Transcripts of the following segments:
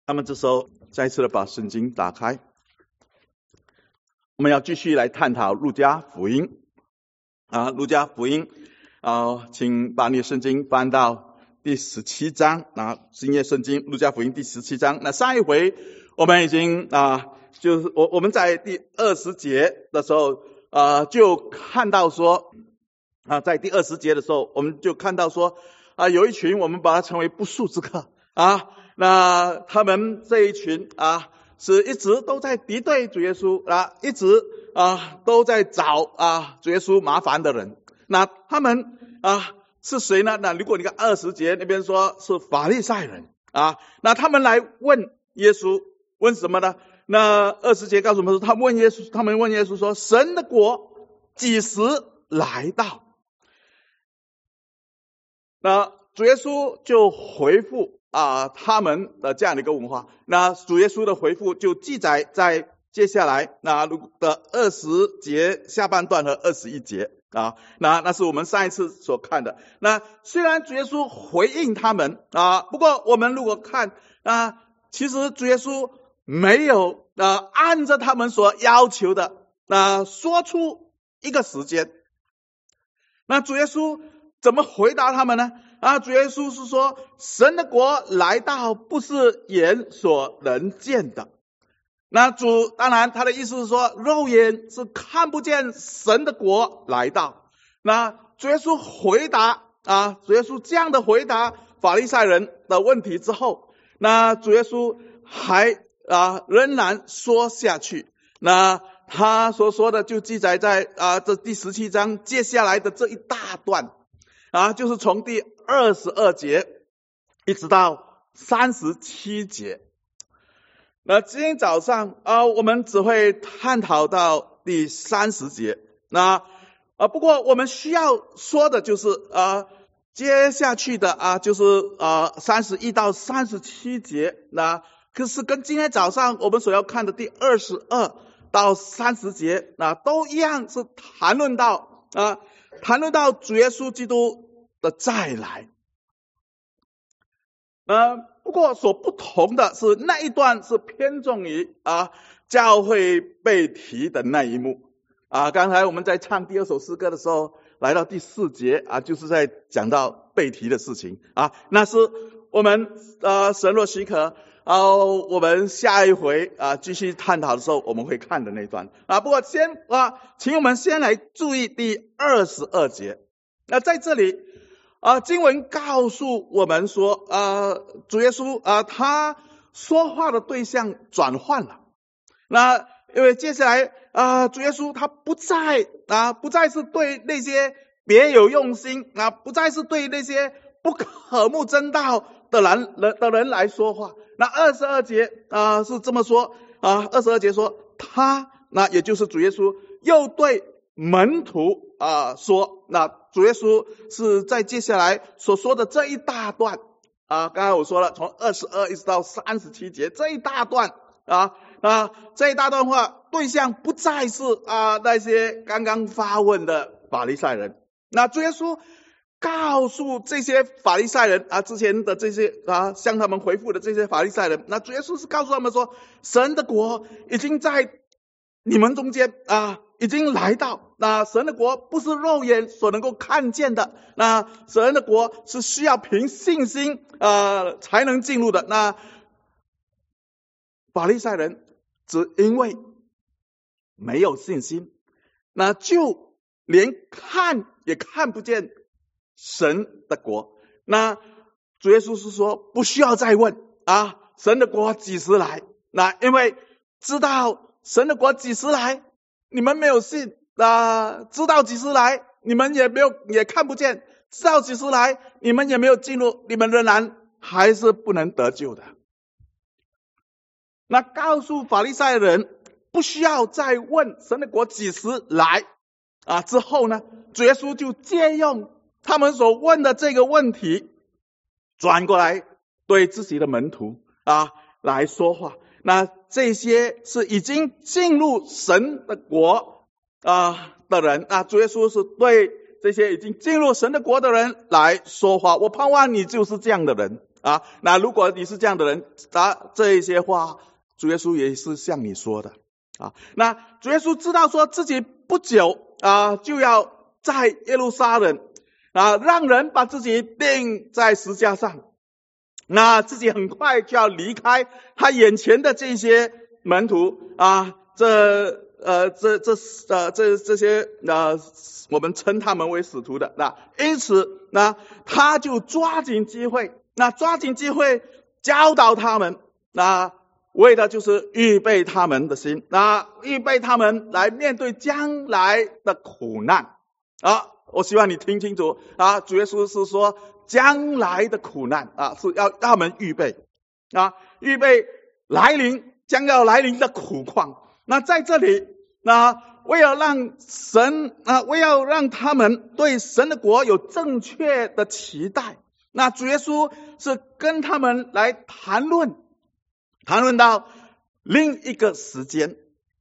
那么这时候再次的把圣经打开，我们要继续来探讨路加福音路加福音请把你的圣经翻到第17章新约圣经路加福音第17章。那上一回我们已经就是我们在第20节的时候就看到说在第20节的时候我们就看到说有一群我们把它称为不速之客那他们这一群是一直都在敌对主耶稣一直都在找主耶稣麻烦的人。那他们是谁呢？那如果你看20节那边说是法利赛人那他们来问耶稣，问什么呢？那20节告诉我们说，他们问耶稣说，神的国几时来到？那主耶稣就回复他们的这样的一个问话。那主耶稣的回复就记载在接下来的20节下半段和21节那是我们上一次所看的。那虽然主耶稣回应他们不过我们如果看其实主耶稣没有按照他们所要求的说出一个时间。那主耶稣怎么回答他们呢？主耶稣是说，神的国来到不是眼所能见的。那主当然他的意思是说，肉眼是看不见神的国来到。那主耶稣回答主耶稣这样的回答法利赛人的问题之后，那主耶稣还仍然说下去。那他所说的就记载在这第17章接下来的这一大段就是从第22节一直到37节。那今天早上我们只会探讨到第30节。那不过我们需要说的就是接下去的就是31到37节。那可是跟今天早上我们所要看的第22到30节都一样，是谈论到主耶稣基督的再来。不过所不同的是，那一段是偏重于教会被提的那一幕刚才我们在唱第2首诗歌的时候，来到第4节就是在讲到被提的事情那是我们神若许可我们下一回继续探讨的时候我们会看的那段不过请我们先来注意第22节。那在这里经文告诉我们说主耶稣他说话的对象转换了。那因为接下来主耶稣他不再是对那些别有用心不再是对那些不渴慕真道的人来说话。那22节是这么说22节说他那也就是主耶稣又对门徒说。那主耶稣是在接下来所说的这一大段刚才我说了，从22一直到37节这一大段这一大段话对象不再是那些刚刚发问的法利赛人。那主耶稣告诉这些法利赛人之前的这些向他们回复的这些法利赛人，那主耶稣是告诉他们说，神的国已经在你们中间已经来到。那神的国不是肉眼所能够看见的，那神的国是需要凭信心才能进入的。那法利赛人只因为没有信心，那就连看也看不见神的国。那主耶稣是说不需要再问神的国几时来。那因为知道神的国几时来，你们没有信知道几时来，你们也看不见，知道几时来，你们也没有进入，你们仍然还是不能得救的。那告诉法利赛人不需要再问神的国几时来之后呢，主耶稣就借用他们所问的这个问题，转过来对自己的门徒来说话。那这些是已经进入神的国的人主耶稣是对这些已经进入神的国的人来说话。我盼望你就是这样的人啊。那如果你是这样的人，这一些话主耶稣也是向你说的啊。那主耶稣知道说自己不久就要在耶路撒冷让人把自己钉在十字架上，那自己很快就要离开他眼前的这些门徒这些我们称他们为使徒的因此他就抓紧机会教导他们为的就是预备他们的心预备他们来面对将来的苦难我希望你听清楚主耶稣是说将来的苦难是要让他们预备预备将要来临的苦况。那在这里为了让他们对神的国有正确的期待，那主耶稣是跟他们来谈论到另一个时间。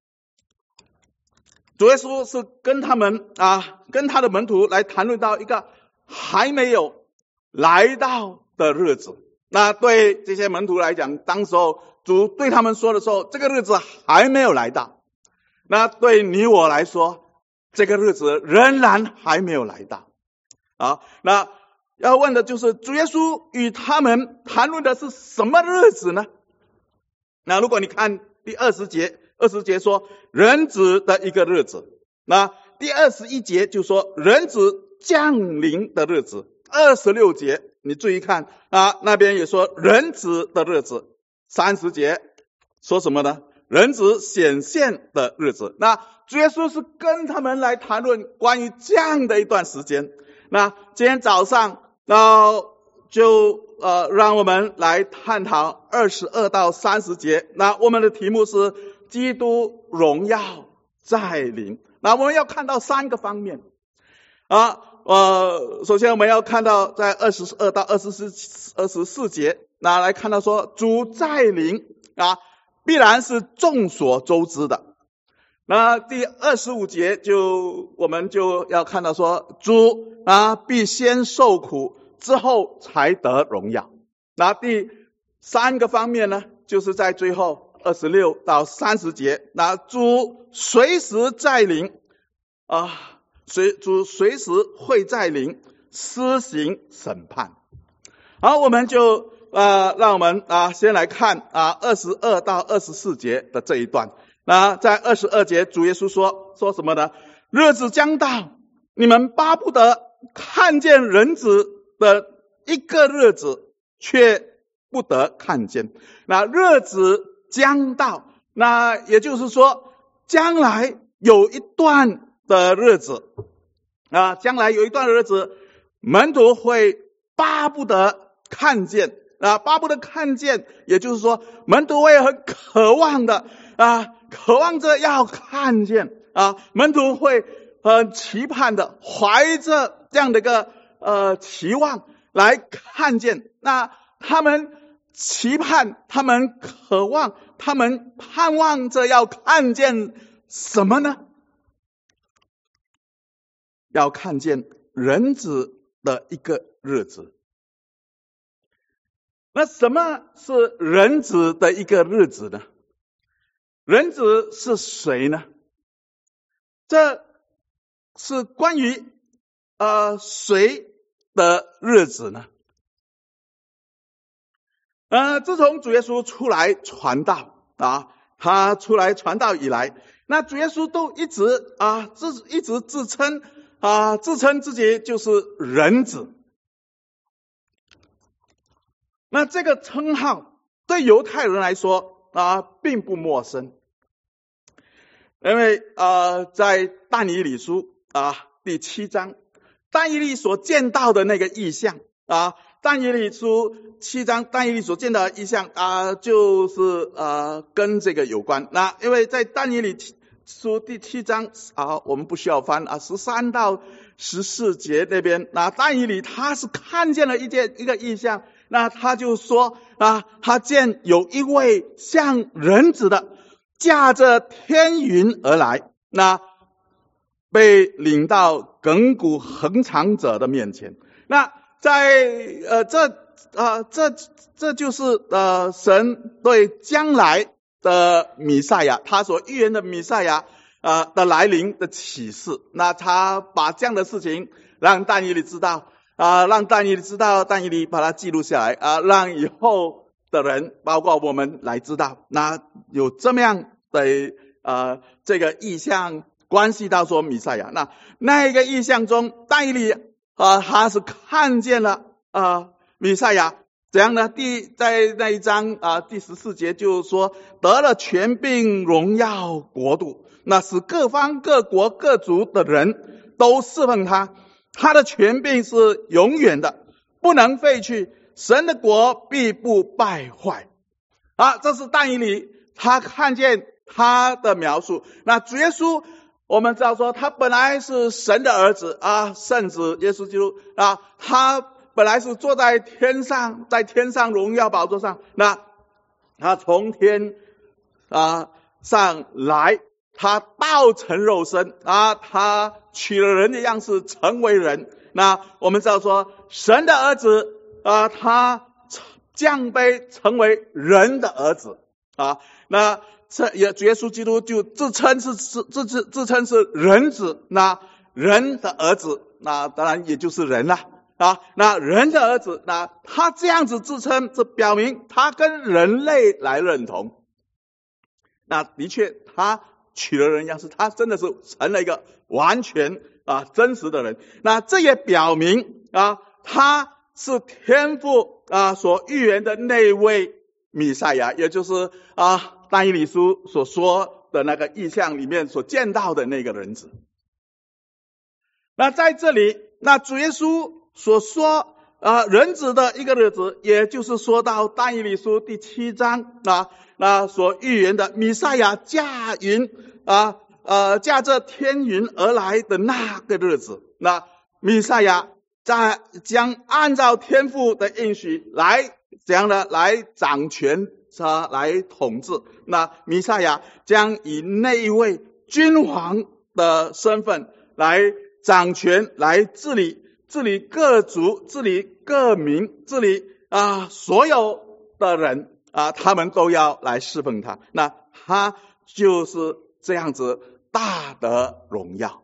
主耶稣是跟他们跟他的门徒来谈论到一个还没有来到的日子。那对这些门徒来讲，当时候主对他们说的时候，这个日子还没有来到。那对你我来说，这个日子仍然还没有来到那要问的就是主耶稣与他们谈论的是什么日子呢？那如果你看第20节说人子的一个日子，那第21节就说人子降临的日子，26节你注意看那边也说人子的日子，30节说什么呢？人子显现的日子。那主耶稣是跟他们来谈论关于这样的一段时间。那今天早上就让我们来探讨22到30节。那我们的题目是基督荣耀再临。那我们要看到3个方面首先我们要看到在22到24节，那来看到说主再临必然是众所周知的。那第25节我们就要看到说主必先受苦，之后才得荣耀。那第3个方面呢，就是在最后26到30节，那主随时再临主随时会再临施行审判。好，我们就让我们先来看22到24节的这一段。那在22节主耶稣说什么呢？日子将到，你们巴不得看见人子的一个日子，却不得看见。那日子将到，那也就是说将来有一段的日子将来有一段的日子，门徒会巴不得看见巴不得看见，也就是说门徒会很渴望的渴望着要看见门徒会很期盼的怀着这样的一个期望来看见。那他们期盼，他们渴望，他们盼望着要看见什么呢？要看见人子的一个日子。那什么是人子的一个日子呢？人子是谁呢？这是关于谁的日子呢？自从主耶稣出来传道他出来传道以来，那主耶稣都一直自称自己就是人子。那这个称号对犹太人来说并不陌生，因为在但以理书第7章，但以理所见到的那个异象但以理书7章，但以理所见到的异象就是跟这个有关。那因为在但以理书第7章我们不需要翻13到14节那边，那但以理他是看见了一个异象。那他就说他见有一位像人子的驾着天云而来，那被领到亘古恒长者的面前。那在这就是神对将来的弥赛亚，他所预言的弥赛亚的来临的启示。那他把这样的事情让但以理知道让但以理知道，但以理把它记录下来让以后的人，包括我们来知道，那有这么样的这个意象关系到说弥赛亚。那一个意象中，但以理他是看见了弥赛亚怎样呢？在那一章第14节就说，得了权柄荣耀国度，那使各方各国各族的人都侍奉他，他的权柄是永远的，不能废去，神的国必不败坏这是但以理他看见他的描述。那主耶稣我们知道说，他本来是神的儿子圣子耶稣基督他本来是坐在天上，在天上荣耀宝座上。那他从天上来，他道成肉身他取了人的样式，成为人。那我们知道说，神的儿子他降卑成为人的儿子那主耶稣基督就自称是人子，那人的儿子，那当然也就是人了那人的儿子，那他这样子自称，这表明他跟人类来认同。那的确他取了人样式，他真的是成了一个完全真实的人。那这也表明他是天父所预言的那位弥赛亚，也就是但以理书所说的那个意象里面所见到的那个人子。那在这里，那主耶稣所说人子的一个日子，也就是说到但以理书第7章那所预言的弥赛亚驾云驾着天云而来的那个日子。那弥赛亚将按照天父的应许来怎样呢？来掌权来统治。那弥赛亚将以那一位君王的身份来掌权，来治理各族，治理各民，治理所有的人他们都要来侍奉他。那他就是这样子大得荣耀。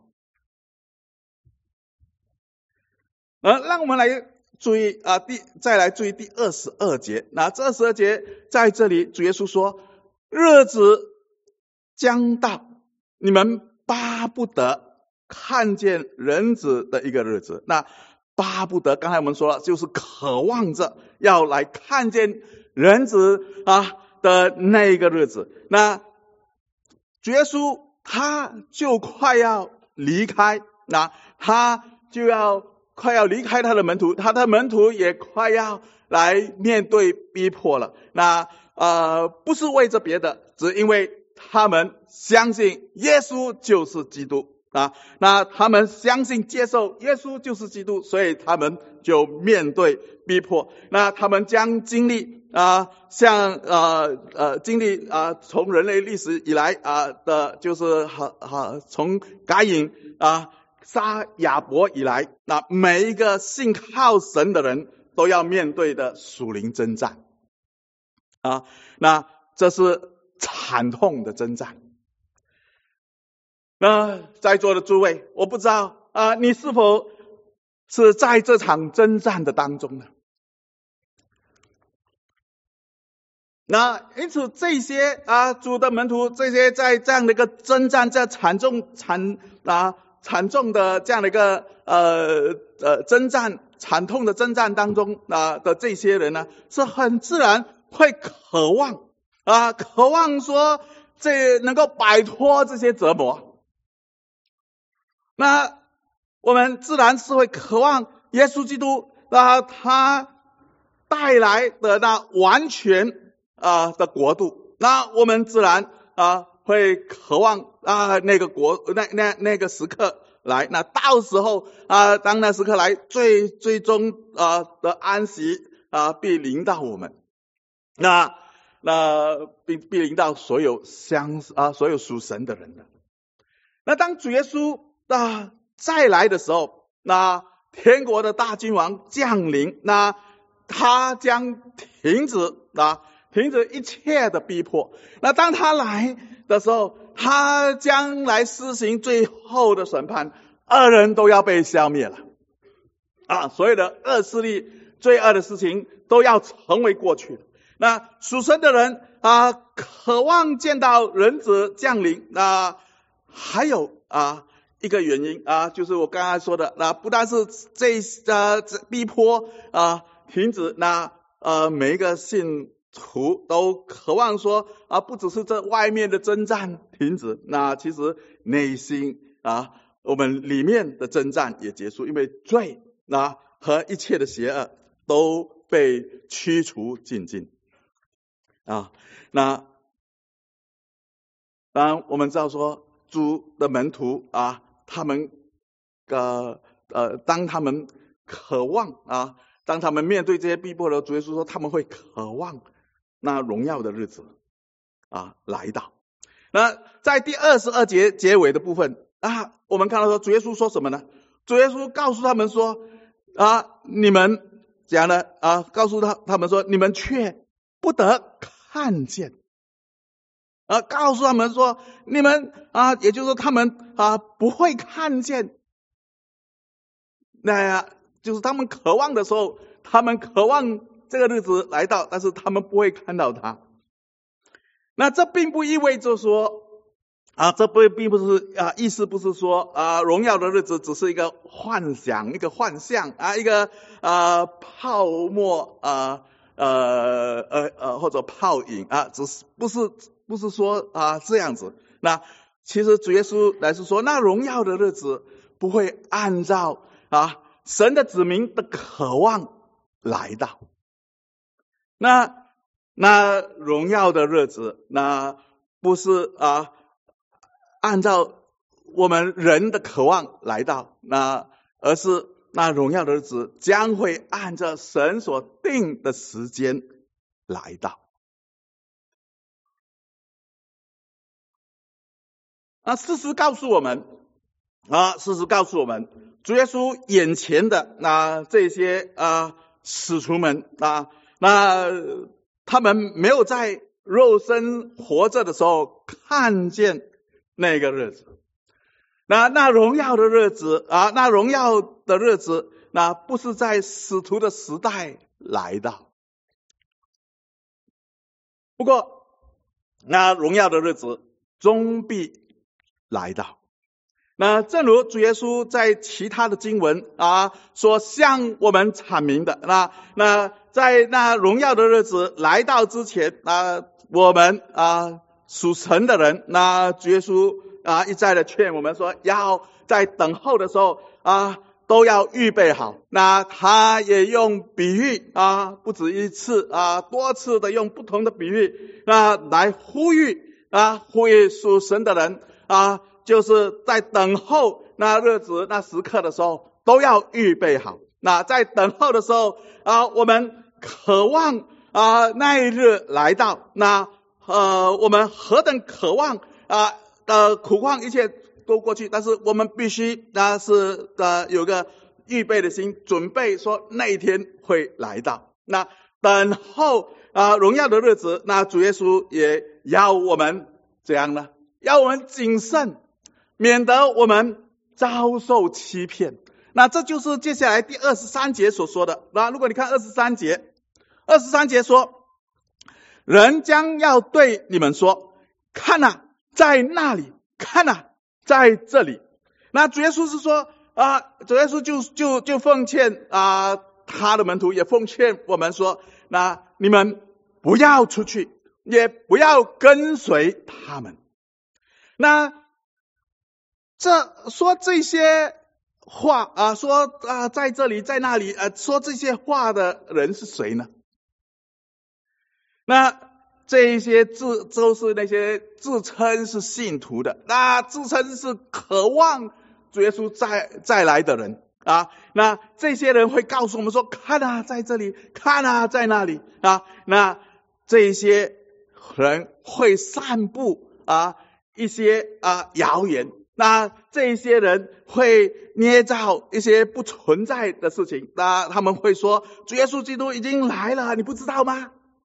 让我们来注意再来注意第22节。那这22节在这里主耶稣说，日子将到，你们巴不得看见人子的一个日子。那巴不得刚才我们说了，就是渴望着要来看见人子的那个日子。那主耶稣他就快要离开，那他就要快要离开他的门徒，他的门徒也快要来面对逼迫了。那不是为着别的，只因为他们相信耶稣就是基督那他们相信接受耶稣就是基督，所以他们就面对逼迫。那他们将经历经历从人类历史以来的，就是从该隐杀亚伯以来，那每一个信靠神的人都要面对的属灵征战那这是惨痛的征战。那在座的诸位，我不知道你是否是在这场征战的当中呢？那因此这些主的门徒，这些在这样的一个征战，在惨重的这样的一个征战，惨痛的征战当中的这些人呢，是很自然会渴望说这能够摆脱这些折磨。那我们自然是会渴望耶稣基督他带来的那完全的国度。那我们自然会渴望那个那个时刻来。那到时候当那时刻来，最终的安息必临到我们。那必临到所有属神的人的。那当主耶稣再来的时候，那天国的大君王降临，那他将停止一切的逼迫。那当他来的时候，他将来施行最后的审判，恶人都要被消灭了所有的恶势力、罪恶的事情都要成为过去了。那属神的人渴望见到人子降临还有一个原因就是我刚才说的不但是这逼迫停止，每一个信徒都渴望说不只是这外面的征战停止，其实内心我们里面的征战也结束，因为罪和一切的邪恶都被驱除尽尽那当然我们知道说主的门徒他们当他们渴望当他们面对这些逼迫的主耶稣说他们会渴望那荣耀的日子来到。那在第22节结尾的部分我们看到说主耶稣说什么呢？主耶稣告诉他们说你们讲呢告诉他们说你们却不得看见告诉他们说你们也就是说他们不会看见，就是他们渴望的时候，他们渴望这个日子来到，但是他们不会看到它。那这并不意味着说这并不是意思不是说荣耀的日子只是一个幻想、一个幻象一个泡沫或者泡影只是不是说这样子。那其实主耶稣来说，那荣耀的日子不会按照神的子民的渴望来到。那荣耀的日子不是按照我们人的渴望来到，而是那荣耀的日子将会按照神所定的时间来到。事实告诉我们主耶稣眼前的这些使徒们他们没有在肉身活着的时候看见那个日子。那荣耀的日子那荣耀的日子不是在使徒的时代来到。不过那荣耀的日子终必来到。那正如主耶稣在其他的经文所向我们阐明的，那在那荣耀的日子来到之前我们属神的人主耶稣一再的劝我们说要在等候的时候都要预备好。那他也用比喻不止一次多次的用不同的比喻来呼吁属神的人就是在等候那日子那时刻的时候都要预备好。那在等候的时候我们渴望那一日来到。那我们何等渴望苦况一切都过去，但是我们必须是有个预备的心，准备说那一天会来到。那等候荣耀的日子，那主耶稣也要我们怎样呢？要我们谨慎，免得我们遭受欺骗。那这就是接下来第23节所说的。那如果你看23节说，人将要对你们说，看在那里，看在这里。那主耶稣是说主耶稣就奉劝他的门徒，也奉劝我们说，那你们不要出去，也不要跟随他们。那说这些话说在这里在那里说这些话的人是谁呢？那这些都是那些自称是信徒的，那自称是渴望主耶稣再来的人那这些人会告诉我们说，看在这里，看在那里那这些人会散布一些谣言那这些人会捏造一些不存在的事情，那他们会说主耶稣基督已经来了，你不知道吗？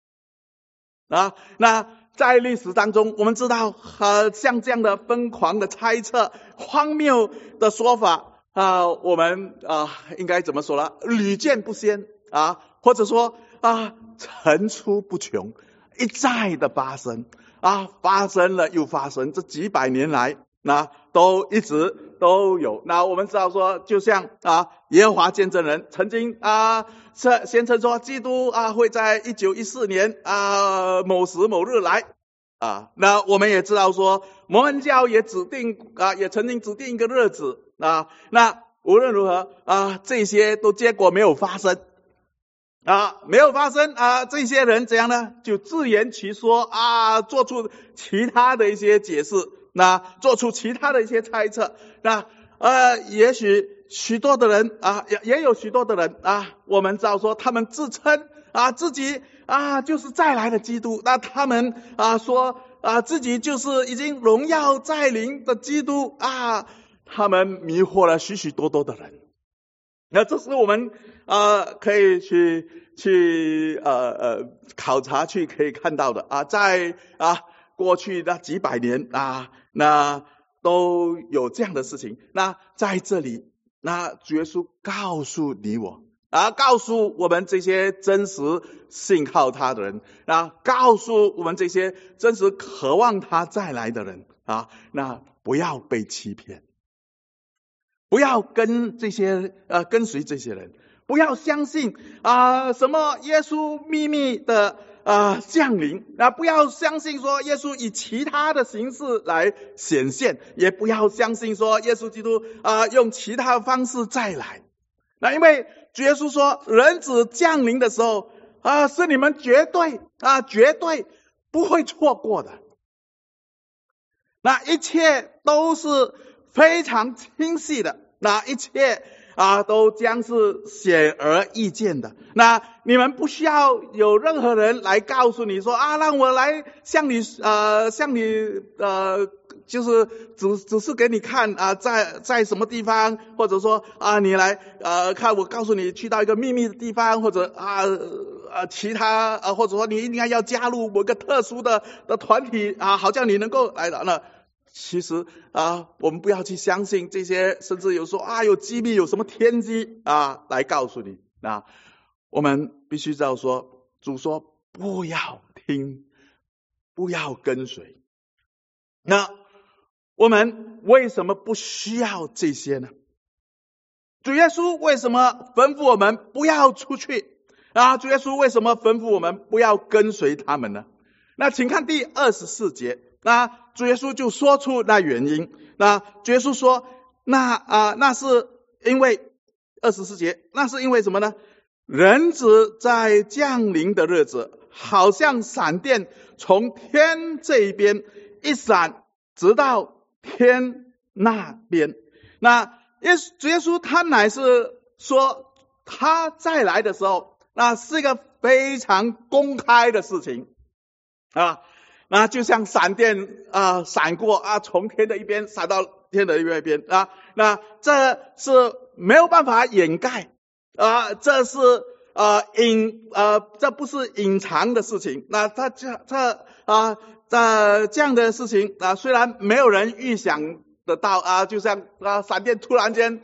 那在历史当中，我们知道像这样的疯狂的猜测、荒谬的说法我们应该怎么说呢？屡见不鲜或者说层出不穷，一再的发生发生了又发生，这几百年来那都一直都有。那我们知道说，就像耶和华见证人曾经宣称说，基督会在1914年某时某日来那我们也知道说，摩门教也指定也曾经指定一个日子那无论如何这些都结果没有发生没有发生这些人怎样呢？就自圆其说做出其他的一些解释，那做出其他的一些猜测。那也许许多的人也有许多的人我们知道说他们自称自己就是再来的基督，那他们说自己就是已经荣耀在临的基督他们迷惑了许许多多的人。那这是我们可以去考察去可以看到的在过去的几百年那都有这样的事情。那在这里，那主耶稣告诉你我告诉我们这些真实信靠他的人告诉我们这些真实渴望他再来的人那不要被欺骗，不要跟随这些人，不要相信什么耶稣秘密的降临不要相信说耶稣以其他的形式来显现，也不要相信说耶稣基督用其他的方式再来。那因为主耶稣说人子降临的时候是你们绝对不会错过的。那一切都是非常清晰的，那一切都将是显而易见的。那你们不需要有任何人来告诉你说让我来向你就是只是给你看在什么地方，或者说你来看我告诉你去到一个秘密的地方，或者其他或者说你应该要加入某个特殊的团体好像你能够来的。那其实我们不要去相信这些，甚至有说有机密有什么天机来告诉你。那我们必须知道说，主说不要听，不要跟随。那我们为什么不需要这些呢？主耶稣为什么吩咐我们不要出去主耶稣为什么吩咐我们不要跟随他们呢？那请看第24节，那主耶稣就说出那原因。那主耶稣说那是因为24节，那是因为什么呢？人子在降临的日子，好像闪电从天这一边一闪直到天那边。那主耶稣他乃是说他再来的时候，那是一个非常公开的事情那就像闪电闪过从天的一边闪到天的另一边那这是没有办法掩盖这是这不是隐藏的事情。那这样的事情虽然没有人预想得到就像闪电突然间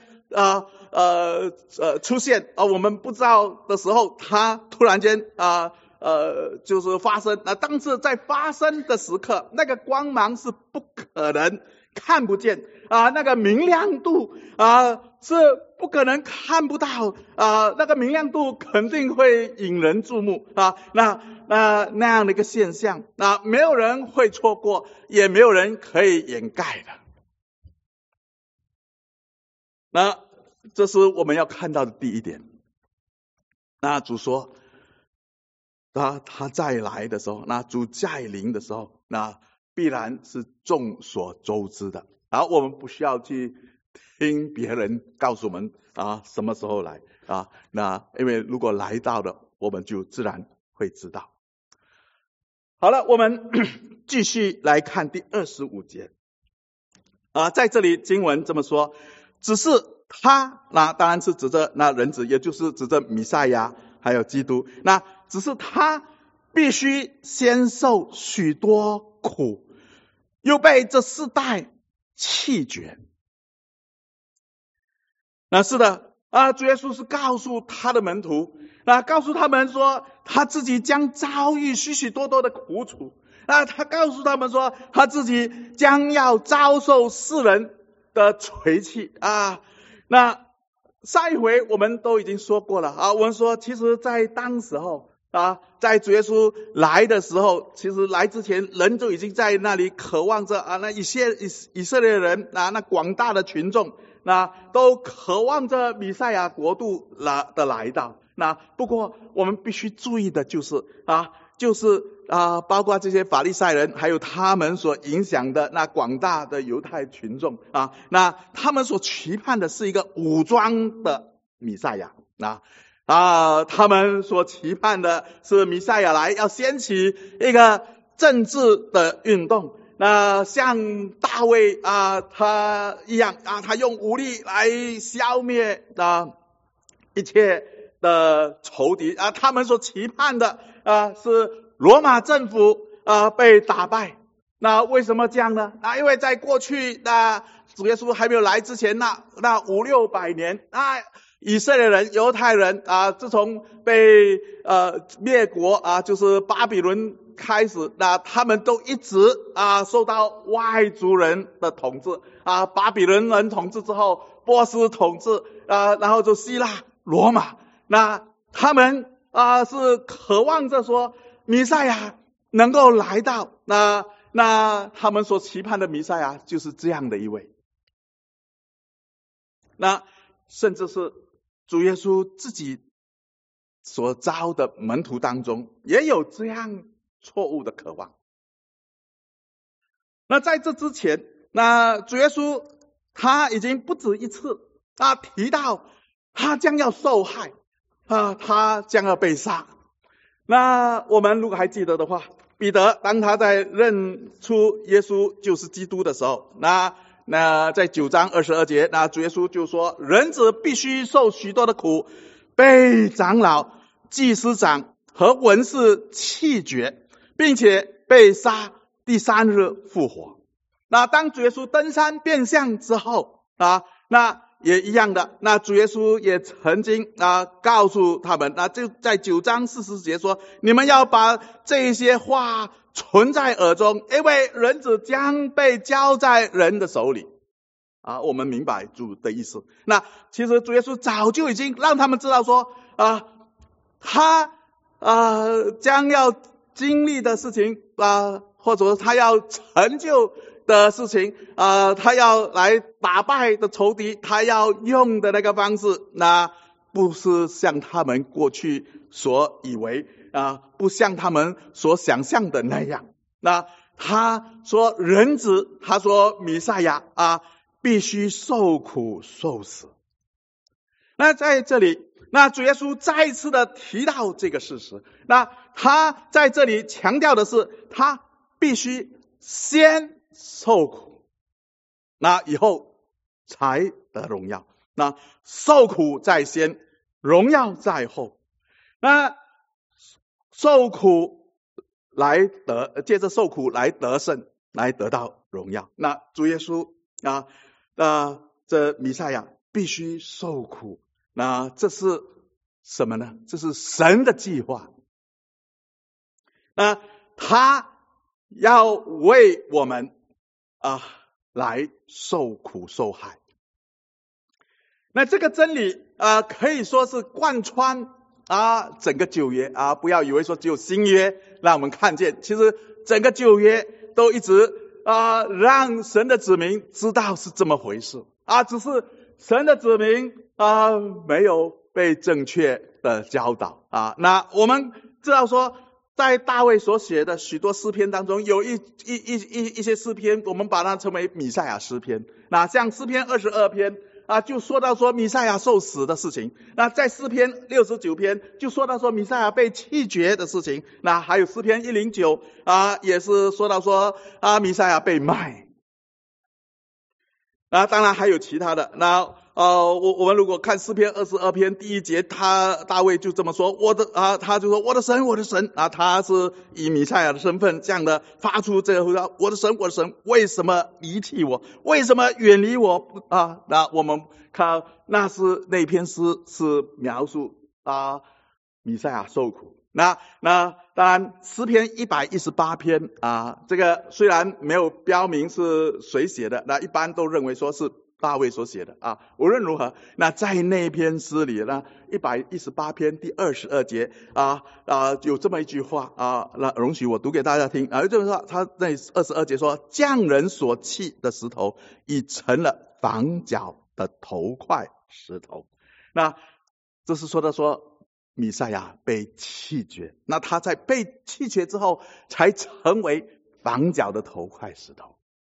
出现我们不知道的时候，它突然间就是发生但是在发生的时刻，那个光芒是不可能看不见那个明亮度是不可能看不到那个明亮度肯定会引人注目那样的一个现象没有人会错过，也没有人可以掩盖的。那这是我们要看到的第一点。那主说他再来的时候，那主再临的时候，那必然是众所周知的。然后我们不需要去听别人告诉我们什么时候来那因为如果来到了，我们就自然会知道。好了，我们继续来看第25节。 在这里经文这么说，只是他，那当然是指着那人子，也就是指着弥赛亚还有基督，那只是他必须先受许多苦，又被这世代弃绝。那是的，主耶稣是告诉他的门徒，告诉他们说他自己将遭遇许许多多的苦楚，他告诉他们说他自己将要遭受世人的垂弃那上一回我们都已经说过了我们说其实在当时候在主耶稣来的时候，其实来之前人就已经在那里渴望着那以色列人那广大的群众都渴望着弥赛亚国度的来到。那不过我们必须注意的就是包括这些法利赛人还有他们所影响的那广大的犹太群众那他们所期盼的是一个武装的弥赛亚他们所期盼的是弥赛亚来要掀起一个政治的运动，那像大卫他一样他用武力来消灭一切的仇敌他们所期盼的是罗马政府被打败。那为什么这样呢？因为在过去主耶稣还没有来之前那500-600年以色列人犹太人自从被灭国就是巴比伦开始他们都一直受到外族人的统治巴比伦人统治之后，波斯统治然后就希腊罗马，那他们是渴望着说弥赛亚能够来到，那他们所期盼的弥赛亚就是这样的一位。那甚至是主耶稣自己所招的门徒当中也有这样错误的渴望。那在这之前，那主耶稣他已经不止一次提到他将要受害他将要被杀。那我们如果还记得的话，彼得当他在认出耶稣就是基督的时候，那在9章22节，那主耶稣就说人子必须受许多的苦，被长老祭司长和文士弃绝，并且被杀，第3日复活。那当主耶稣登山变相之后那也一样的，那主耶稣也曾经告诉他们，那就在9章40节说，你们要把这些话存在耳中，因为人子将被交在人的手里我们明白主的意思。那其实主耶稣早就已经让他们知道说他将要经历的事情或者说他要成就的事情他要来打败的仇敌，他要用的那个方式，那不是像他们过去所以为不像他们所想象的那样。那他说人子，他说弥赛亚必须受苦受死。那在这里，那主耶稣再一次的提到这个事实，那他在这里强调的是他必须先受苦，那以后才得荣耀。那受苦在先，荣耀在后。那受苦来借着受苦来得胜，来得到荣耀。那主耶稣这弥赛亚必须受苦，那这是什么呢？这是神的计划。那他要为我们来受苦受害。那这个真理可以说是贯穿整个旧约不要以为说只有新约让我们看见，其实整个旧约都一直让神的子民知道是这么回事只是神的子民没有被正确的教导那我们知道说，在大卫所写的许多诗篇当中，有一些诗篇我们把它称为弥赛亚诗篇。那像诗篇22篇就说到说弥赛亚受死的事情。那在诗篇69篇就说到说弥赛亚被弃绝的事情。那还有诗篇109也是说到说弥赛亚被卖。 当然还有其他的。我们如果看诗篇22篇第1节，大卫就这么说，他就说我的神，我的神啊，他是以弥赛亚的身份这样的发出这个呼召，我的神，我的神，为什么离弃我？为什么远离我啊？那我们看那篇诗是描述弥赛亚受苦。那当然诗篇118篇这个虽然没有标明是谁写的，那一般都认为说是大卫所写的无论如何，那在那篇诗里呢，118篇第22节有这么一句话那容许我读给大家听就是说他那22节说，匠人所弃的石头已成了房角的头块石头。那这是说弥赛亚被弃绝，那他在被弃绝之后才成为房角的头块石头。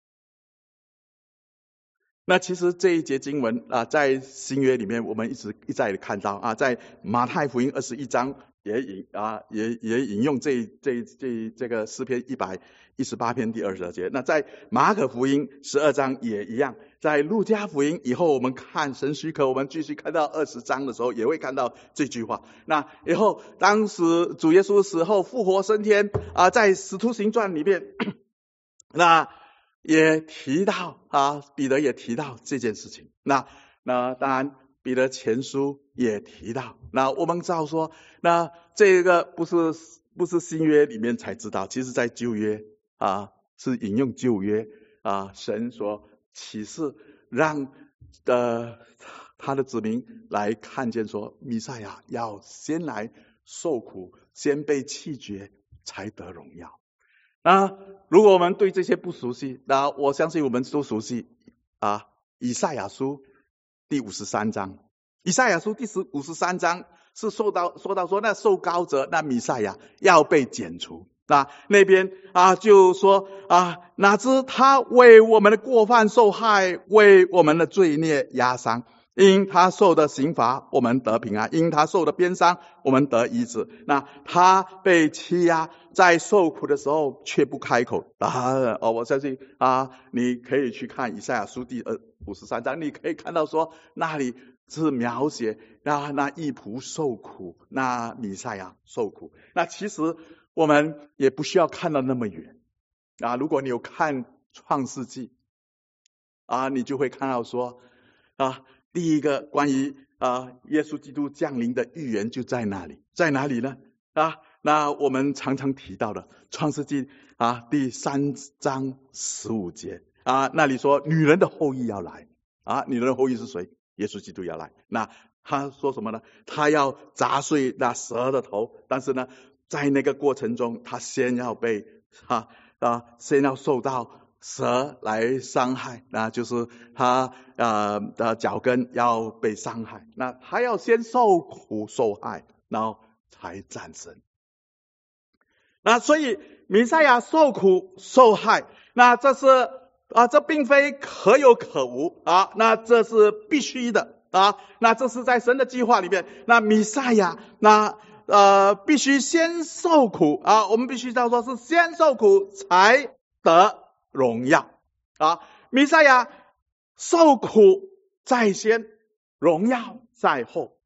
那其实这一节经文在新约里面我们一再的看到在马太福音21章也引用这个诗篇118篇第22节。那在马可福音12章也一样，在路加福音以后我们看神许可我们继续看到20章的时候也会看到这句话。那以后当时主耶稣死后复活升天在使徒行传里面那也提到彼得也提到这件事情。那当然彼得前书也提到。那我们知道说，那这个不是新约里面才知道，其实在旧约是引用旧约神所启示，让他的子民来看见说，弥赛亚要先来受苦，先被弃绝，才得荣耀。如果我们对这些不熟悉，那我相信我们都熟悉以赛亚书第53章。以赛亚书第53章是说到说那受膏者那弥赛亚要被剪除。那边就说哪知他为我们的过犯受害，为我们的罪孽压伤，因他受的刑罚我们得平安，因他受的鞭伤我们得医治。那他被欺压，在受苦的时候却不开口我相信你可以去看以赛亚书第53章，你可以看到说那里是描写那义仆受苦，那弥赛亚受苦。那其实我们也不需要看到那么远如果你有看创世纪你就会看到说第一个关于耶稣基督降临的预言就在那里。在哪里呢那我们常常提到的创世纪第3章15节那里说女人的后裔要来女人的后裔是谁？耶稣基督要来。那他说什么呢？他要砸碎那蛇的头，但是呢在那个过程中他先要被先要受到蛇来伤害，那就是他的脚跟要被伤害，那他要先受苦受害，然后才战胜。那所以弥赛亚受苦受害，那这是这并非可有可无那这是必须的那这是在神的计划里面。那弥赛亚必须先受苦我们必须要说是先受苦才得荣耀弥赛亚受苦在先，荣耀在后。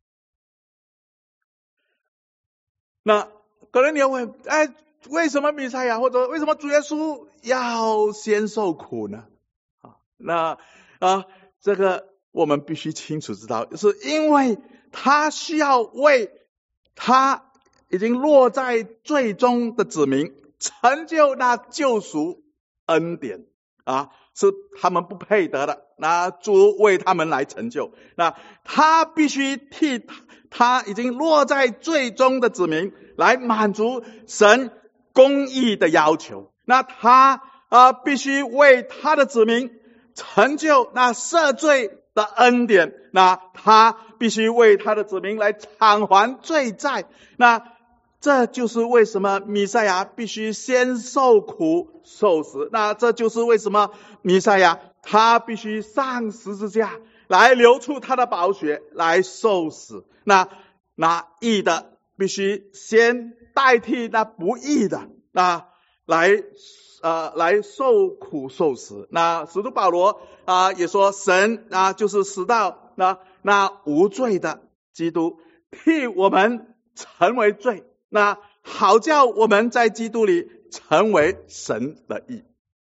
那可能你要问为什么弥赛亚或者为什么主耶稣要先受苦呢那这个我们必须清楚知道，是因为他需要为他已经落在罪中的子民成就那救赎恩典是他们不配得的，那主为他们来成就。那他必须替他已经落在罪中的子民来满足神公义的要求。那他必须为他的子民成就那赦罪的恩典，那他必须为他的子民来偿还罪债。那这就是为什么弥赛亚必须先受苦受死，那这就是为什么弥赛亚他必须上十字架来流出他的宝血来受死。那义的必须先代替那不义的来受苦受死。那使徒保罗也说，神就是使到那无罪的基督替我们成为罪，那好叫我们在基督里成为神的义。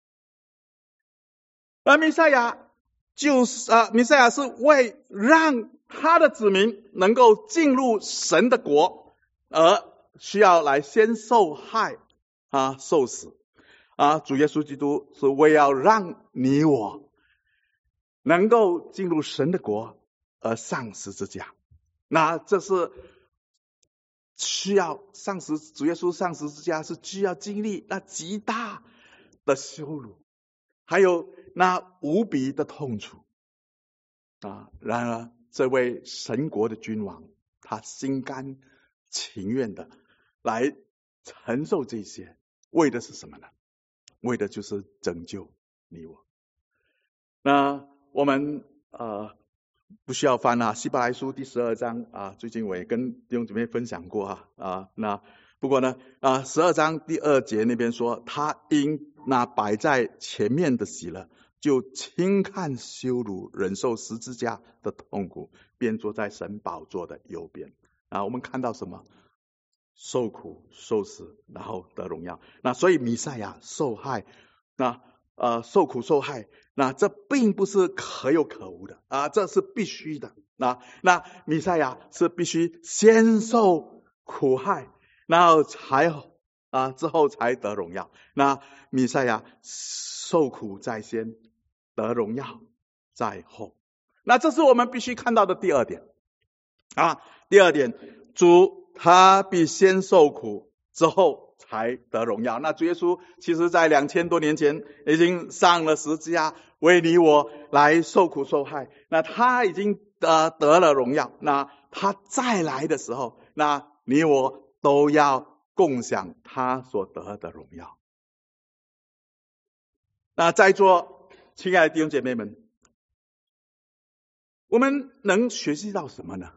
而弥赛亚是为让他的子民能够进入神的国，而需要来先受害受死。主耶稣基督是为要让你我能够进入神的国而上十字架。那这是需要主耶稣上十字架是需要经历那极大的羞辱，还有那无比的痛楚然而这位神国的君王，他心甘情愿的来承受这些，为的是什么呢？为的就是拯救你我。那我们不需要翻希伯来书第12章最近我也跟弟兄姊妹分享过那不过呢12章第2节那边说，他因那摆在前面的喜乐，就轻看羞辱，忍受十字架的痛苦，便坐在神宝座的右边。我们看到什么？受苦受死，然后得荣耀。那所以弥赛亚受害，受苦受害，那这并不是可有可无的这是必须的。那弥赛亚是必须先受苦害，然后之后才得荣耀。那弥赛亚受苦在先，得荣耀在后。那这是我们必须看到的第二点第二点，主他必先受苦，之后才得荣耀。那主耶稣其实在2000多年前已经上了十字架，为你我来受苦受害。那他已经得了荣耀，那他再来的时候，那你我都要共享他所得的荣耀。那在座亲爱的弟兄姐妹们，我们能学习到什么呢？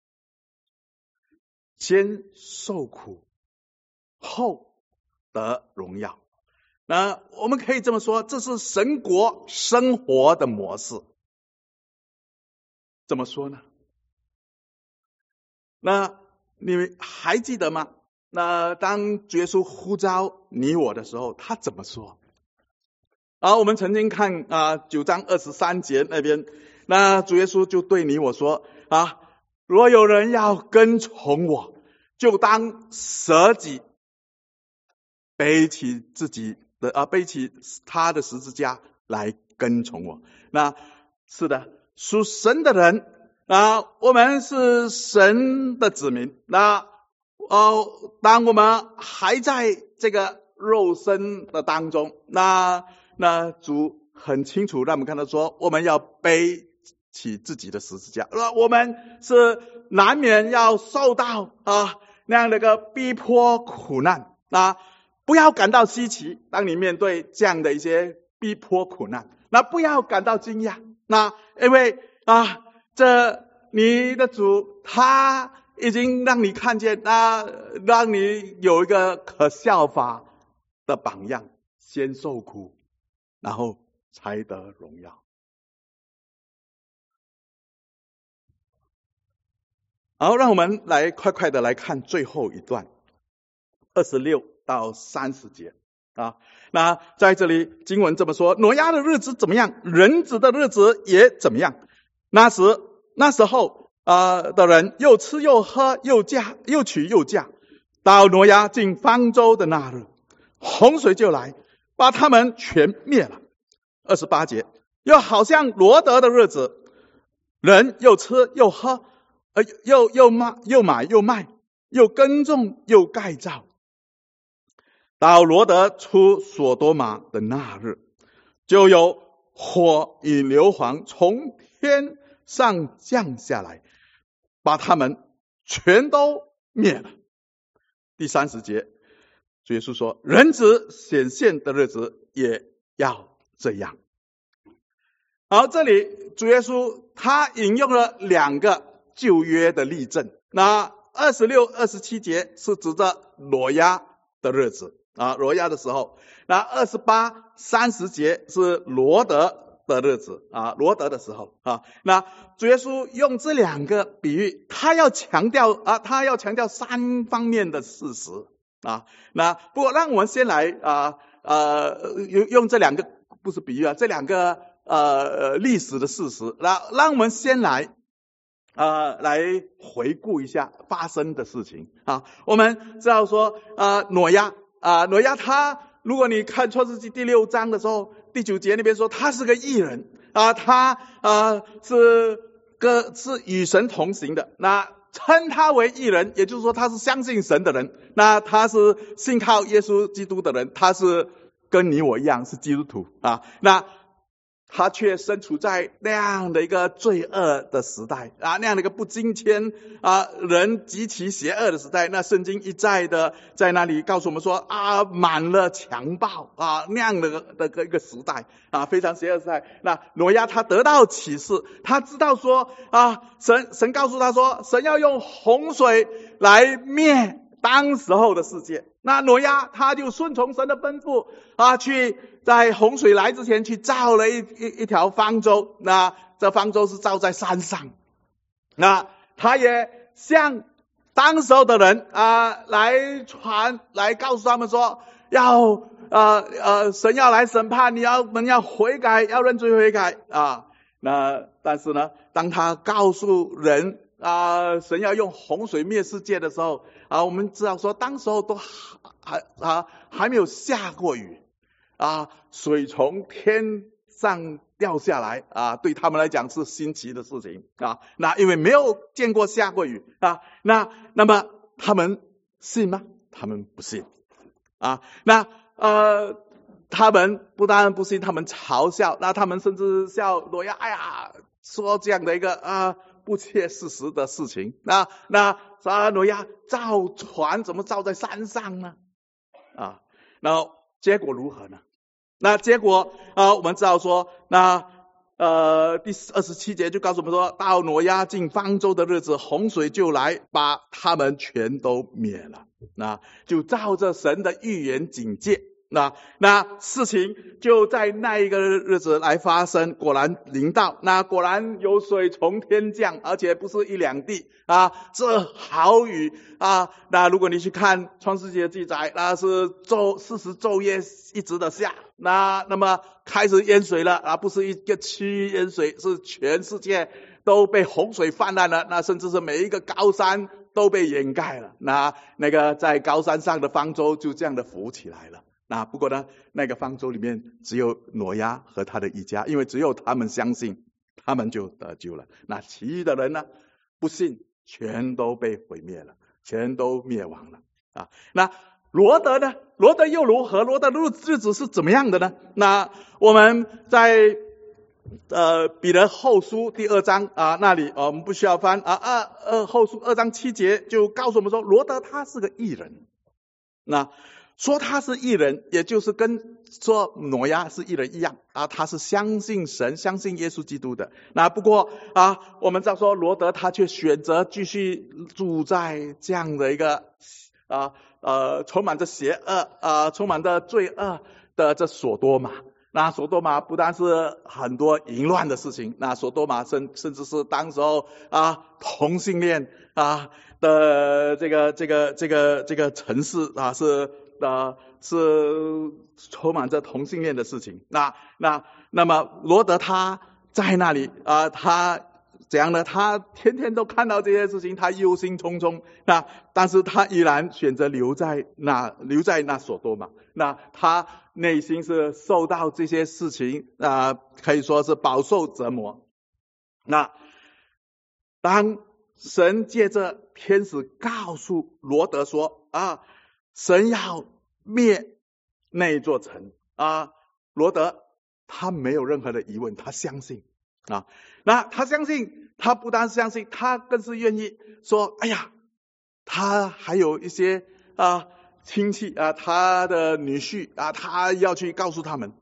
先受苦，后得荣耀。那我们可以这么说，这是神国生活的模式。怎么说呢？那你们还记得吗？那当主耶稣呼召你我的时候，他怎么说？我们曾经看9章23节那边，那主耶稣就对你我说若有人要跟从我，就当舍己，背起他的十字架来跟从我。那是的，属神的人我们是神的子民。那当我们还在这个肉身的当中，那主很清楚让我们看到说，我们要背起自己的十字架，我们是难免要受到那样的一个逼迫苦难。不要感到稀奇，当你面对这样的一些逼迫苦难，那不要感到惊讶。因为你的主他已经让你看见，让你有一个可效法的榜样，先受苦，然后才得荣耀。好，让我们来快快的来看最后一段26到30节那在这里经文这么说，挪亚的日子怎么样，人子的日子也怎么样。那时候的人又吃又喝又娶又嫁，到挪亚进方舟的那日，洪水就来，把他们全灭了。28节，又好像罗得的日子，人又吃又喝，又买又卖，又耕种又盖造。到罗得出所多玛的那日，就有火与硫磺从天上降下来，把他们全都灭了。第30节，主耶稣说，人子显现的日子也要这样。好，这里主耶稣他引用了2个旧约的例证。那26、27节是指着挪亚的日子， 挪亚的时候。那28、30节是罗德的日子罗德的时候那主耶稣用这2个比喻，他要强调3方面的事实那不过让我们先来用这2个不是比喻这2个历史的事实，让我们先来回顾一下发生的事情我们知道说挪亚他，如果你看创世纪第6章的时候，第9节那边说他是个义人他是与神同行的，那称他为义人，也就是说他是相信神的人，那他是信靠耶稣基督的人，他是跟你我一样是基督徒那他却身处在那样的一个罪恶的时代那样的一个不敬虔人极其邪恶的时代。那圣经一再的在那里告诉我们说满了强暴那样的一个时代非常邪恶的时代。那挪亚他得到启示，他知道说神告诉他说，神要用洪水来灭当时候的世界。那挪亚他就顺从神的吩咐去在洪水来之前去造了一条方舟，那这方舟是造在山上。那他也向当时候的人来告诉他们说，神要来审判，你们要悔改，要认罪悔改那但是呢，当他告诉人神要用洪水灭世界的时候我们知道说当时候都还没有下过雨水从天上掉下来对他们来讲是新奇的事情那因为没有见过下过雨那么他们信吗？他们不信那他们不但不信，他们嘲笑，那他们甚至笑挪亚说这样的一个不切事实的事情。那挪亚造船怎么造在山上呢那结果如何呢？那结果我们知道说那第27节就告诉我们说，到挪亚进方舟的日子，洪水就来把他们全都灭了。那就照着神的预言警戒，那事情就在那一个日子来发生，果然临到，那果然有水从天降，而且不是1、2滴这好雨那如果你去看创世纪的记载，那是40昼夜一直的下，那么开始淹水了不是一个区域淹水，是全世界都被洪水泛滥了，那甚至是每一个高山都被掩盖了，那个在高山上的方舟就这样的浮起来了。那不过呢，那个方舟里面只有挪亚和他的一家，因为只有他们相信，他们就得救了。那其余的人呢，不信，全都被毁灭了，全都灭亡了那罗德呢？罗德又如何？罗德的日子是怎么样的呢？那我们在彼得后书第2章那里我们不需要翻后书2章7节就告诉我们说，罗德他是个义人。那说他是义人，也就是跟说挪亚是义人一样他是相信神，相信耶稣基督的。那不过我们知道说罗德他却选择继续住在这样的一个充满着邪恶充满着罪恶的这所多玛。那所多玛不但是很多淫乱的事情，那所多玛甚至是当时候同性恋的这个城市是充满着同性恋的事情。那么罗德他在那里他怎样呢？他天天都看到这些事情，他忧心忡忡但是他依然选择留在那所多玛。那他内心是受到这些事情可以说是饱受折磨。那当神借着天使告诉罗德说神要灭那一座城罗德他没有任何的疑问，他相信那他相信，他不单是相信，他更是愿意说他还有一些亲戚他的女婿他要去告诉他们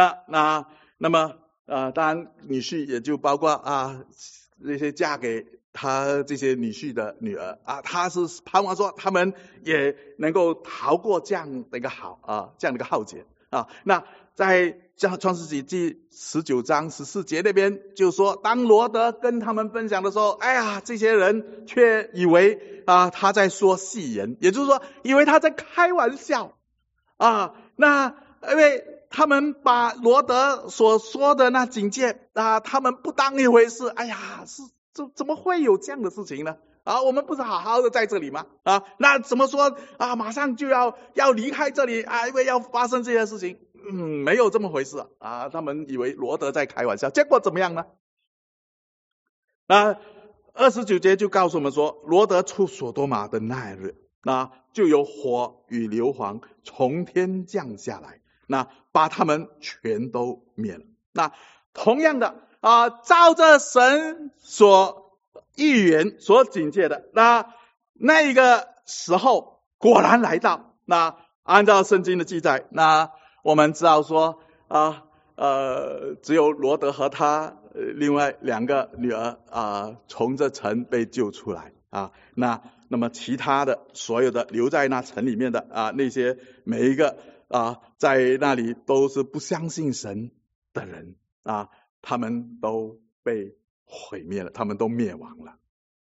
那么当然女婿也就包括那些嫁给他这些女婿的女儿啊，他是盼望说他们也能够逃过这样的一个浩劫啊。那在创世纪第19章14节那边就说，当罗德跟他们分享的时候，哎呀，这些人却以为他在说戏言，也就是说以为他在开玩笑啊。那因为他们把罗德所说的那警戒他们不当一回事。哎呀，怎么会有这样的事情呢？我们不是好好的在这里吗？那怎么说马上就要离开这里因为要发生这些事情？没有这么回事他们以为罗德在开玩笑，结果怎么样呢？29节就告诉我们说，罗德出所多玛的那日，就有火与硫磺从天降下来，把他们全都灭了。那同样的照着神所预言所警戒的，那一个时候果然来到。按照圣经的记载，我们知道说只有罗德和他另外2个女儿从这城被救出来那么其他的所有的留在那城里面的那些每一个在那里都是不相信神的人他们都被毁灭了，他们都灭亡了。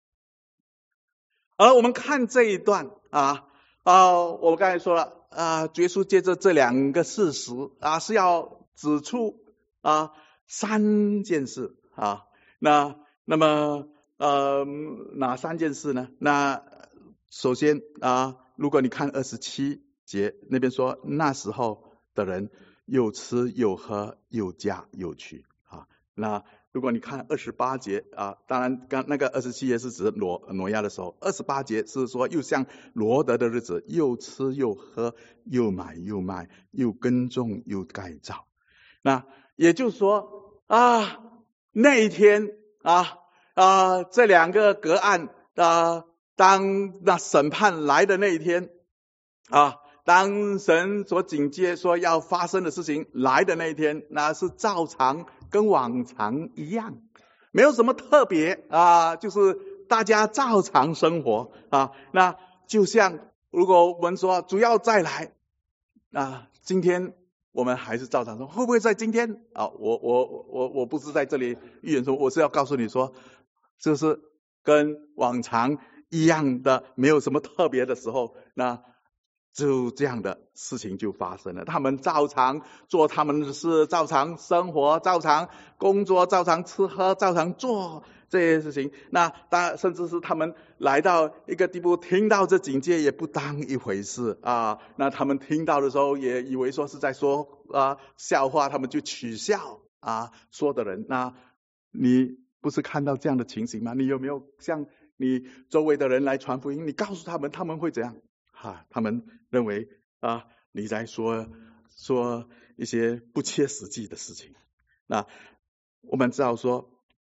而我们看这一段我刚才说了耶稣借着这2个事实是要指出3件事那么哪3件事呢？那首先如果你看27节那边说，那时候的人又吃又喝又嫁又娶那如果你看28节当然刚那个27节是指挪亚的时候，28节是说又像罗德的日子，又吃又喝又买又卖又耕种又盖造。那也就是说那一天这2个隔岸当那审判来的那一天当神所警戒说要发生的事情来的那一天，那是照常跟往常一样，没有什么特别就是大家照常生活那就像如果我们说主要再来今天我们还是照常说，会不会在今天我不是在这里预言说，我是要告诉你说，就是跟往常一样的，没有什么特别的时候，那就这样的事情就发生了。他们照常做他们的事，照常生活，照常工作，照常吃喝，照常做这些事情。那当然甚至是他们来到一个地步，听到这警戒也不当一回事那他们听到的时候也以为说是在说笑话，他们就取笑说的人。那你不是看到这样的情形吗？你有没有向你周围的人来传福音？你告诉他们，他们会怎样他们认为你在说一些不切实际的事情。那我们知道说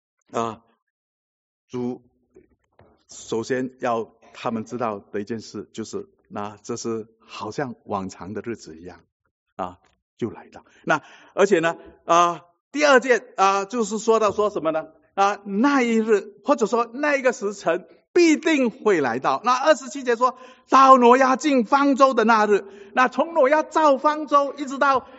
主首先要他们知道的一件事就是，这是好像往常的日子一样就来到。那而且呢第2件就是说到说什么呢那一日或者说那一个时辰必定会来到。那27节说到挪亚进方舟的那日，那从挪亚造方舟一直到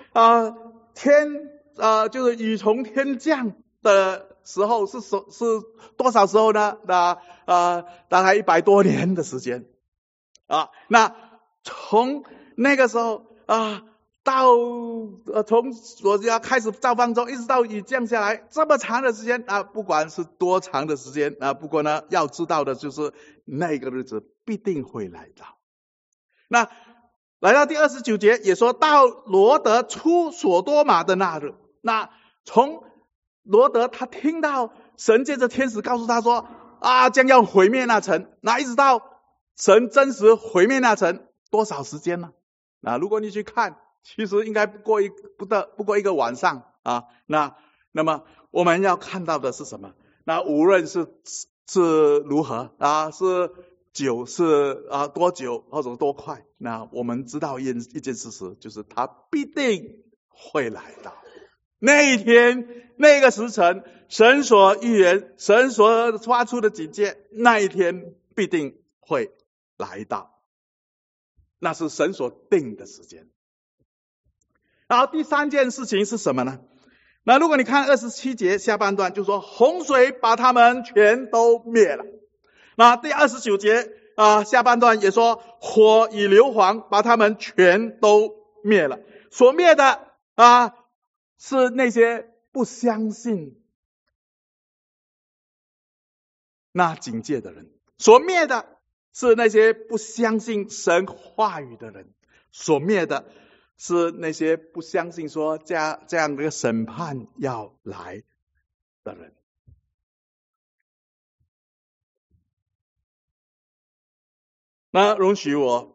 就是雨从天降的时候是多少时候呢？大概100多年的时间那从那个时候到从我要开始造方舟一直到雨降下来这么长的时间不管是多长的时间不过呢要知道的就是那个日子必定会来到。那来到第29节也说到罗德出所多玛的那日，那从罗德他听到神借着天使告诉他说将要毁灭那城，那一直到神真实毁灭那城多少时间呢？如果你去看，其实应该不过一个晚上那么我们要看到的是什么？那无论是如何是久是多久或者多快，那我们知道一件事实，就是他必定会来到那一天，那个时辰，神所预言，神所发出的警戒，那一天必定会来到，那是神所定的时间。然后第三件事情是什么呢？那如果你看27节下半段，就说洪水把他们全都灭了。那第29节下半段也说火与硫磺把他们全都灭了。所灭的是那些不相信那警戒的人，所灭的是那些不相信神话语的人，所灭的是那些不相信说这样的审判要来的人。那容许我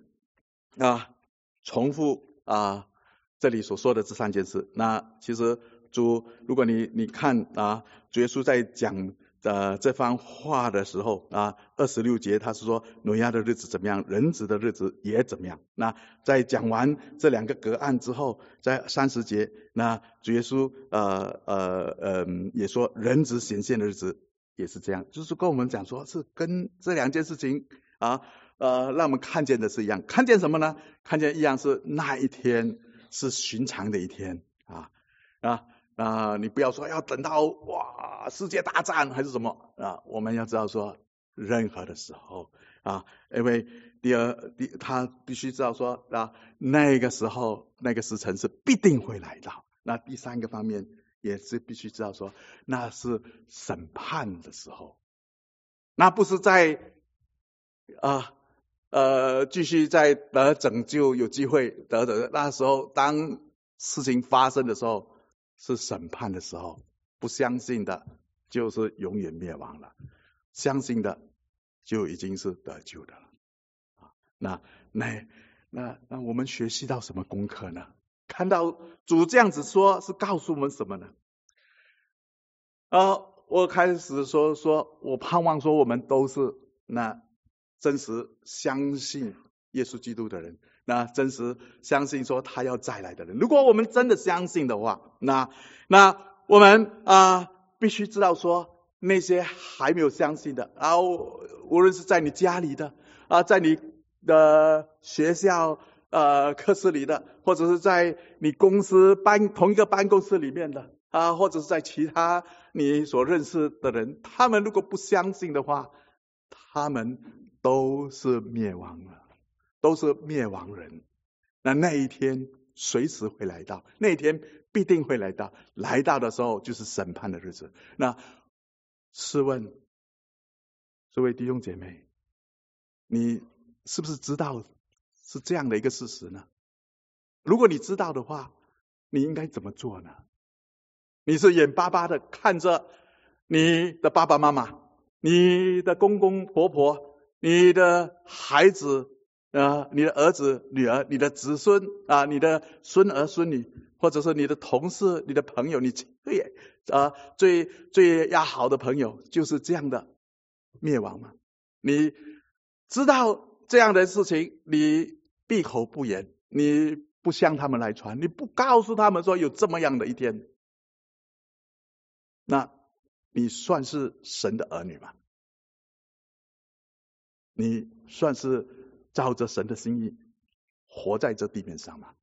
重复这里所说的这3件事。那其实主，如果你看主耶稣在讲这番话的时候26节他是说挪亚的日子怎么样，人子的日子也怎么样。那在讲完这2个隔岸之后，在30节，那主耶稣也说人子显现的日子也是这样，就是跟我们讲说是跟这2件事情让我们看见的是一样。看见什么呢？看见一样是那一天是寻常的一天你不要说要等到世界大战还是什么我们要知道说任何的时候因为他必须知道说那个时候那个时辰是必定会来到。那第3个方面也是必须知道说那是审判的时候，那不是在继续在得拯救有机会得那时候，当事情发生的时候是审判的时候。不相信的就是永远灭亡了，相信的就已经是得救的了。那我们学习到什么功课呢？看到主这样子说是告诉我们什么呢？我开始说我盼望说我们都是那真实相信耶稣基督的人，那真实相信说他要再来的人。如果我们真的相信的话，那我们必须知道说那些还没有相信的无论是在你家里的在你的学校课室里的，或者是在你公司同一个办公室里面的或者是在其他你所认识的人，他们如果不相信的话，他们都是灭亡了，都是灭亡人。那一天随时会来到，那一天必定会来到，来到的时候就是审判的日子。那试问这位弟兄姐妹，你是不是知道是这样的一个事实呢？如果你知道的话，你应该怎么做呢？你是眼巴巴的看着你的爸爸妈妈、你的公公婆婆、你的孩子你的儿子女儿、你的子孙你的孙儿孙女，或者是你的同事、你的朋友，你最要好的朋友就是这样的灭亡吗？你知道这样的事情，你闭口不言，你不向他们来传，你不告诉他们说有这么样的一天，那你算是神的儿女吗？你算是照着神的心意活在这地面上吗？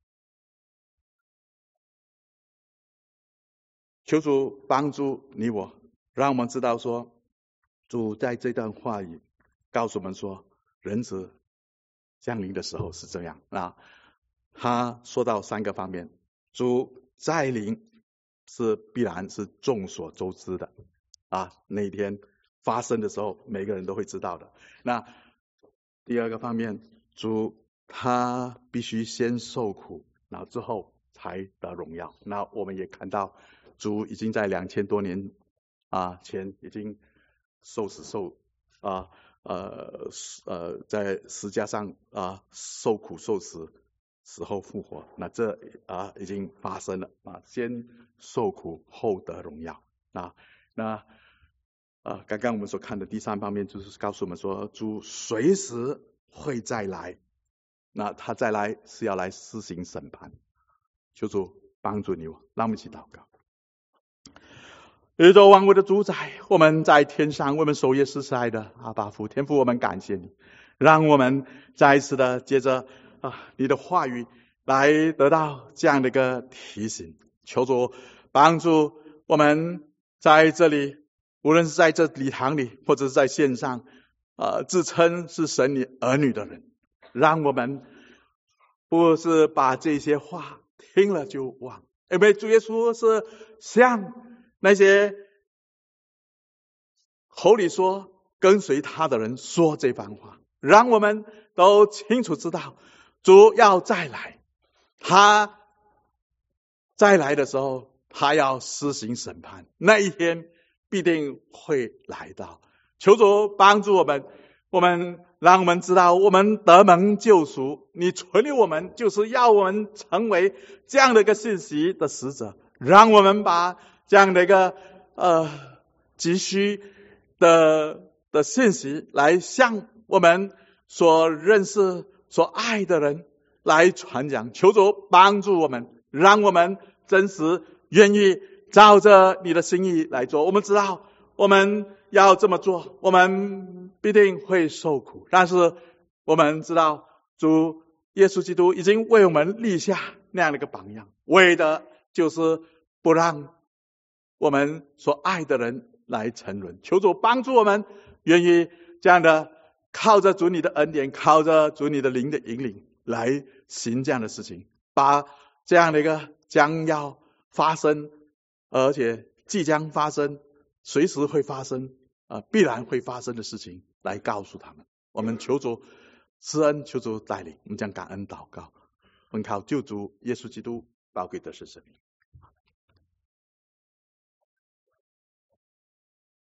求主帮助你我，让我们知道说主在这段话语告诉我们说人子降临的时候是这样他说到3个方面，主再临是必然是众所周知的那一天发生的时候每个人都会知道的。那第2个方面，主他必须先受苦，然后之后才得荣耀。那我们也看到主已经在2000多年前已经受死在十字架上受苦受死，死后复活。那这已经发生了先受苦后得荣耀刚刚我们所看的第3方面就是告诉我们说主随时会再来，那他再来是要来施行审判。求主帮助你我。让我们一起祷告。宇宙万物的主宰，我们在天上，我们守夜施慈爱的阿爸父天父，我们感谢你，让我们再一次的接着你的话语来得到这样的一个提醒。求主帮助我们在这里，无论是在这礼堂里，或者是在线上自称是神你儿女的人，让我们不是把这些话听了就忘，因为主耶稣是像那些口里说跟随他的人说这番话，让我们都清楚知道主要再来，他再来的时候，他要施行审判，那一天必定会来到。求主帮助我们让我们知道我们得蒙救赎，你存留我们就是要我们成为这样的一个信息的使者，让我们把这样的一个急需的信息来向我们所认识所爱的人来传讲。求主帮助我们，让我们真实愿意照着你的心意来做。我们知道我们要这么做，我们必定会受苦，但是我们知道主耶稣基督已经为我们立下那样的一个榜样，为的就是不让我们所爱的人来沉沦。求主帮助我们愿意这样的靠着主你的恩典，靠着主你的灵的引领来行这样的事情，把这样的一个将要发生而且即将发生随时会发生必然会发生的事情来告诉他们。我们求主施恩，求主带领，我们将感恩祷告，奉靠救主耶稣基督宝贵的圣名。